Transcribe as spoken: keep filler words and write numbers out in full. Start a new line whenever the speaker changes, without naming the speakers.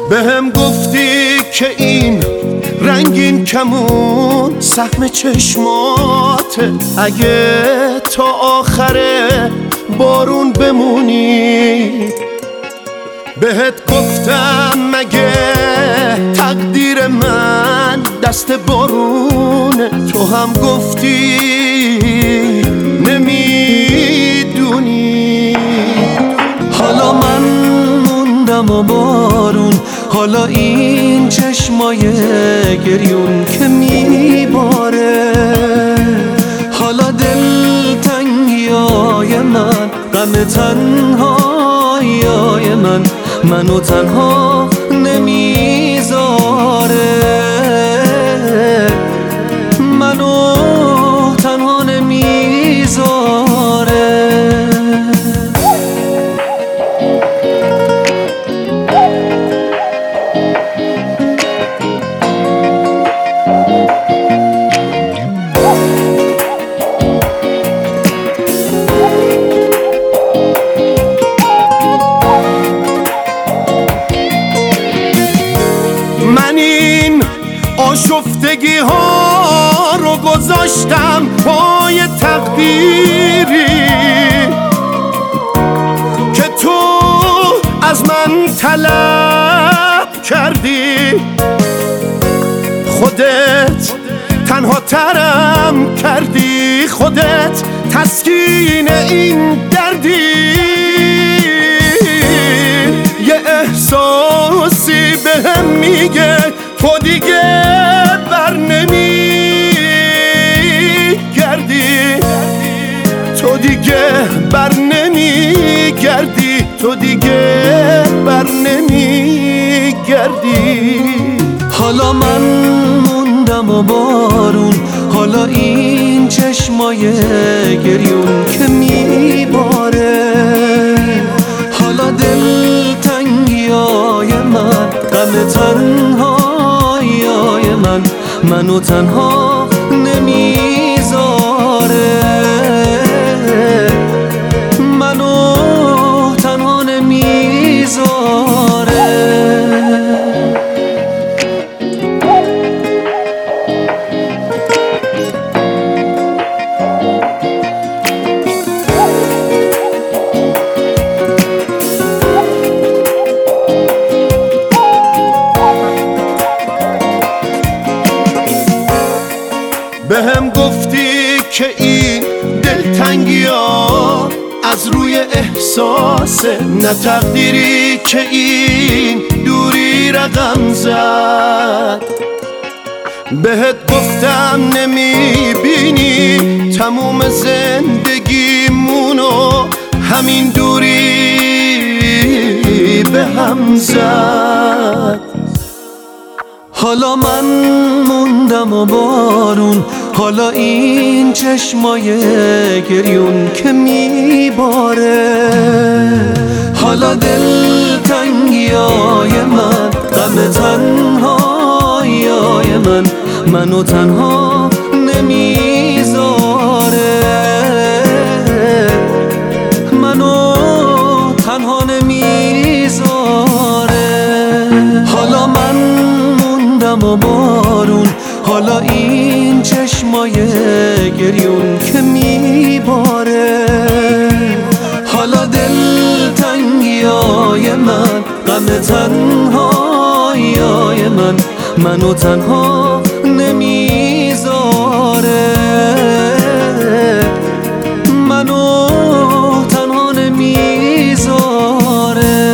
بهم گفتی که این رنگین کمون سهم چشماته، اگه تا آخر بارون بمونی. بهت گفتم مگه تقدیر من دست بارونه، تو هم گفتی نمیدونی. حالا من موندم و بارون، حالا این چشمای گریون که میباره، حالا دلتنگیای من، غم تنهاییای من منو تنها نمیذاره، منو تنها نمیذاره. من این آشفتگی ها رو گذاشتم پای تقدیری که تو از من طلب کردی. خودت تنها ترم کردی، خودت تسکین این دردی. یه احساسی بهم میگه تو دیگه بر نمیگردی، تو دیگه بر نمیگردی، تو دیگه بر نمیگردی. حالا من موندم و بارون، حالا این چشمای گریون که میباره، حالا دلتنگیای من، غم تنهاییای من منو تنها نمیذاره، منو تنها نمیذاره. بهم گفتی که این دلتنگی ها از روی احساسه، نه تقدیری که این دوری رقم زد. بهت گفتم نمیبینی تموم زندگیمونو همین دوری به هم زد. حالا من موندم و بارون، حالا این چشمای گریون که میباره، حالا دلتنگیای من، غم تنهاییای من منو تنها نمیذاره، منو تنها نمیذاره. حالا من موندم و بارون، حالا این چشمای گریون که میباره، حالا دلتنگیای من، غم تنهاییای من منو تنها نمیذاره، منو تنها نمیذاره.